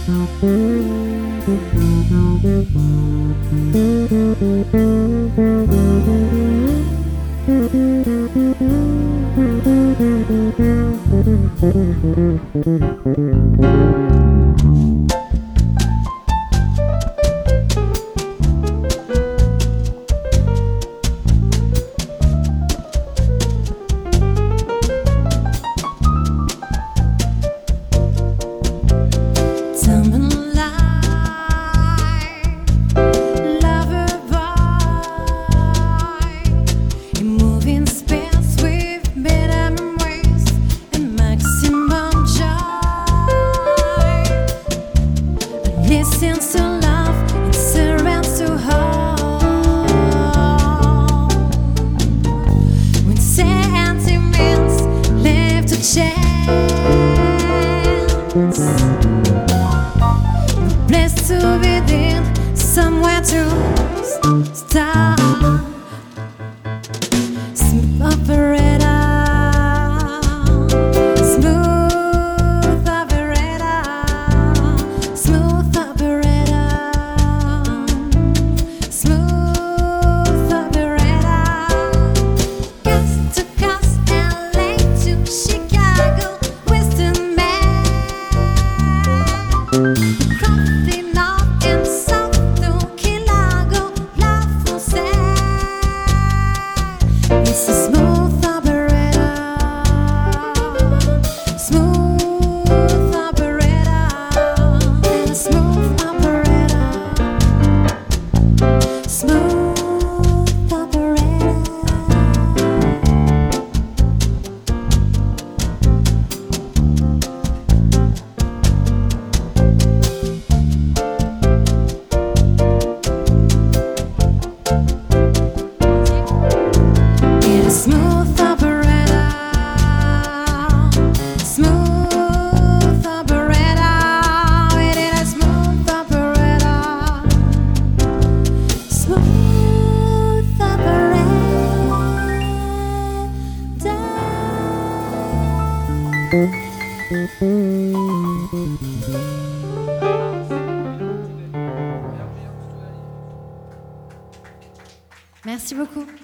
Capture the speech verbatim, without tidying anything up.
Listens to love and surrounds to home. When sentiments left to chance, no place to begin, somewhere to start. Smooth operator, smooth operator, smooth operator, smooth operator. Coast to coast, L A to Chicago, Western Mass, crossing north and south to Key Largo, La Fontaine. It's a smooth operator, smooth operator, a smooth operator, smooth operator. It is smooth operator, smooth operator. It is a smooth operator, smooth operator. Merci beaucoup.